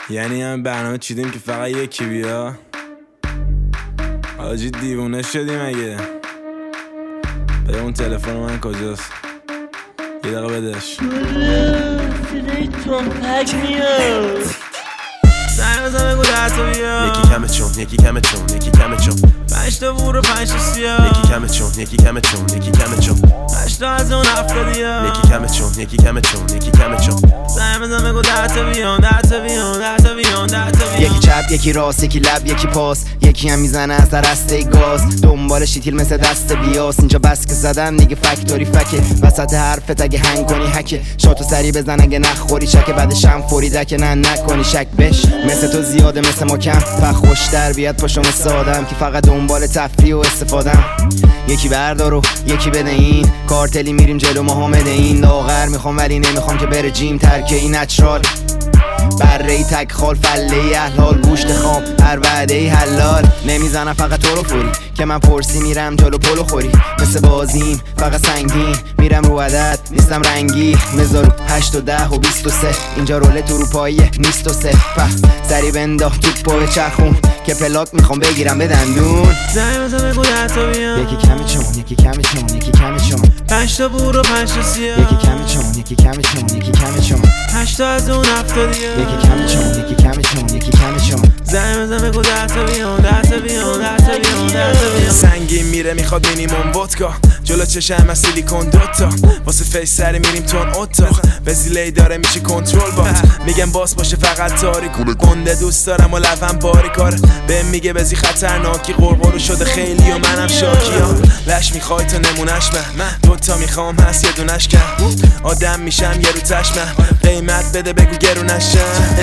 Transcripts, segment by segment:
یعنی هم برنامه چیدیم که فقط یکی بیا. آجی دیوونه شدیم اگه. بده اون تلفن من کجاست؟ یه دقیقه بدش. صدای تنپک میاد. زنگ بزن بگو 10 تا بیا. یکی کمه چون یکی کمه چون یکی کمه چون 5 تا بور و 5 تا سیاه. یکی کمه چون یکی کمه چون یکی کمه چون 8 تا از اون 70یا. یکی کمه چون یکی کمه چون یکی کمه چون زنگ بزن بگو 10 تا بیان 10 تا بیان 10 تا بیان 10 تا بیان. یکی چپ یکی راست یکی لب یکی پاس، یکی هم میزنه از در رسته گاز، دنبال شیتیل مثل دست بیاس. اینجا بس که زدم دیگه فکتوری فکه، وسط حرفت اگه هنگ کنی هکه، شاتو سری بزن اگه نخوری چکه، بعدش هم فوری دکه نه نکنی شک بش. مثل تو زیاده مثل ما کم، فقط خوشتر بیاد پاشم سادم که فقط دنبال تفریح و استفادم. یکی بردار و یکی بده این، کارتلی میریم جلو ما همه این، لاغر میخوام ولی نمیخوام که بره جیم، ترکه این نچرال بره ای تک خال فله ای احلال، گوشت خام هر وعده ای حلال. نمیزنم فقط تو رو فوری که من پرسی میرم جلو پلو خوری، مثل بازیم فقط سنگین میرم رو عدد نیستم رنگی، مزارو 8 و 10 و 23 اینجا رولت اروپاییه نیست و صفر. سری بنداخت توپ و چرخون که پلاک میخوام بگیرم به دندون. زنگ بزن بگو 10 تا بیان. یکی کمه چون یکی کمه چون یکی کمه چون 5 تا بور و 5 تا سیاه. یکی کمه چون یکی کمه چون یکی کمه چون 8 تا از اون 70یا. یکی کمه چون یکی کمه چون یکی کمه چون زنگ بزن بگو 10 تا بیان 10 تا بیان 10 تا بیان 10 تا بیان. سنگین میره میخواد مینیمم ودکا، جلو چشم از سیلیکون دوتا، واسه فیس سری میریم تون اتاق، وزیلی داره میشه کنترل بات، میگم باس باشه فقط تاریک گنده دوست دارم و لبم باری کاره، بهم میگه بزی خطرناکی قرقرو شده خیلی و منم شاکیا، لش میخوای تو نمونش من دوتا میخوام هست یه دونش کم، آدم میشم یه رو تشمم، قیمت بده بگو گرونشم،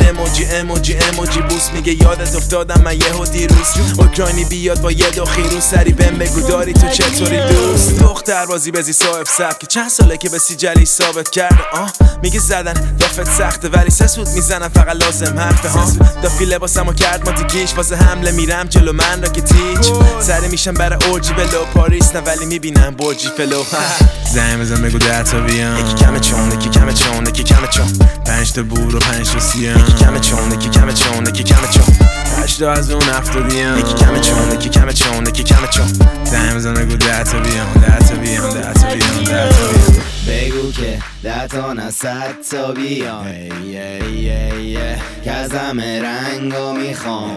اموجی بوس میگه یادت افتادم من یهو دیروز، اوکراینی بیاد با یه دو خیروز، سری بهم بگو داری تو چطوری دوست، دختر بازی بزی صاحب سبک چند ساله که به سیجلی ثابت کرده، میگه زدن دافت سخته ولی سسود میزنم فقط لازم حرفه ها، دافی لباسمو کرد ما دیگیش واسه حمله میرم جلو من را که تیچ، سری میشم برای اورجی بلو پاریس نه ولی میبینم برجی فلو. زنگ بزن بگو 10 تا بیان. یکی کمه چون یکی کمه چون یکی کمه چون 5 تا بور و 5 تا سیاه. یکی کمه چون یکی کمه چون یکی کمه چون 8 تا از اون 70یا. یکی کمه چون یکی کمه چون یکی کمه چون زنگ بزن بگو 10 تا بیان 10 تا بیان 10 تا بیان 10 تا بیان. بگو که 10 تا نه 100 تا بیان، که از همه رنگا میخوام،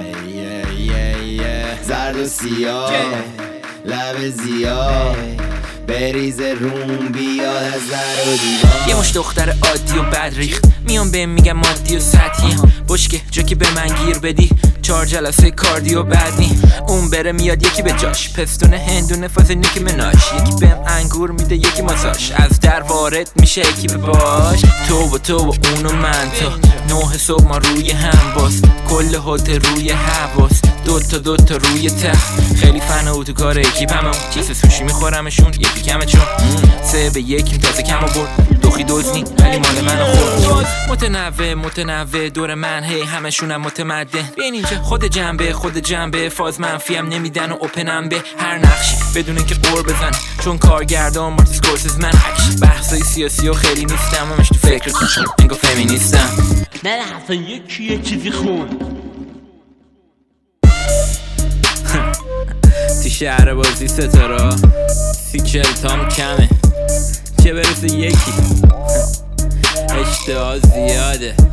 زرد و سیاه لب زیاد بریزه روم بیاد از در و دیوار. یه مش دختر عادی و بد ریخت میام بهم میگم مادی و سطحی، بشکه جو که به من گیر بدی 4 جلسه کاردیو بعدی، اون بره میاد یکی به جاش، پستون هندونه فاز نیک مناش، یکی بهم انگور میده یکی ماساژ، از در وارد میشه یکی به باش، تو و اون و من تا 9 صبح ما روی هم باز، کل هتل روی حواس، دوتا روی تخت، خیلی فن اتوکار اکیپم، چیز سوشی میخورمشون یکی کمه چون 3 به 1 تازه کم برد، دوخی دوزنی ولی مال منو خورد، متنوع دور من هی همشونم متمدن، بین اینجا خود جنبه فاز منفیم نمیدن و اوپنم به هر نقشی بدون اینکه قور بزن، چون کارگردان مارتین اسکورسیز من اکشن بحثای سیاسی و خیلی نیستم، همش تو فکرتون انگار فمینیستم. نه اصلا یه چیزی خون تو شهر بازی ستاره 30-40 تام کمه که برسه یکی اشتها زیاده.